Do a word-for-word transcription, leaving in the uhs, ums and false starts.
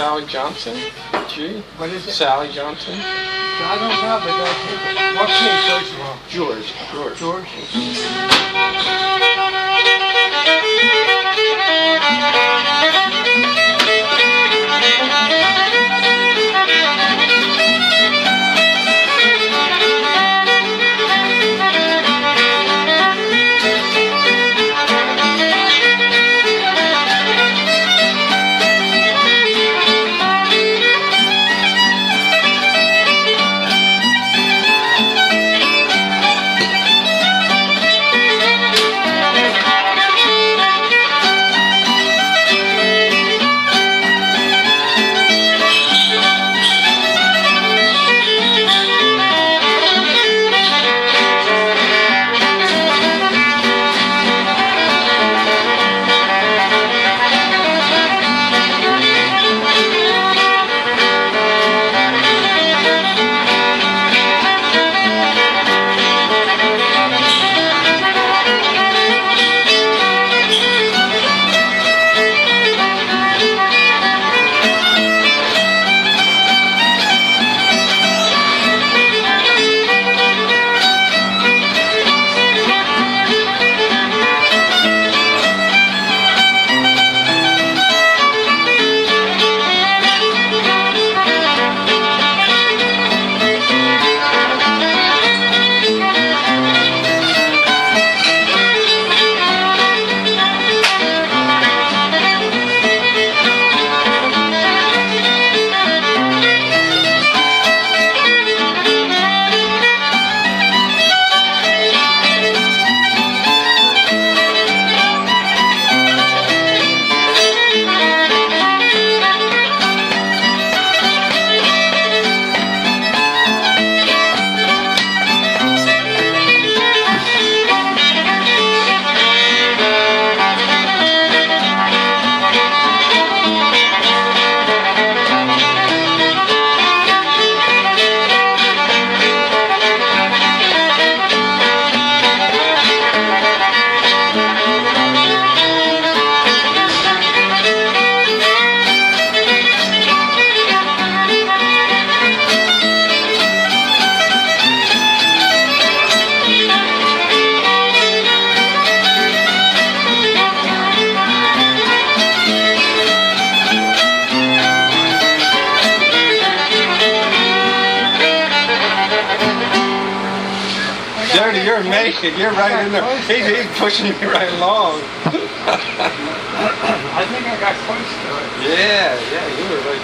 Sally Johnson? Gee. What is it? Sally Johnson? I don't know, but I'll take it. What case, first of all? George. George. George. Dirty, you're making, you're right in there. He's, he's pushing you right along. I think I got close to it. Yeah, yeah, you were right.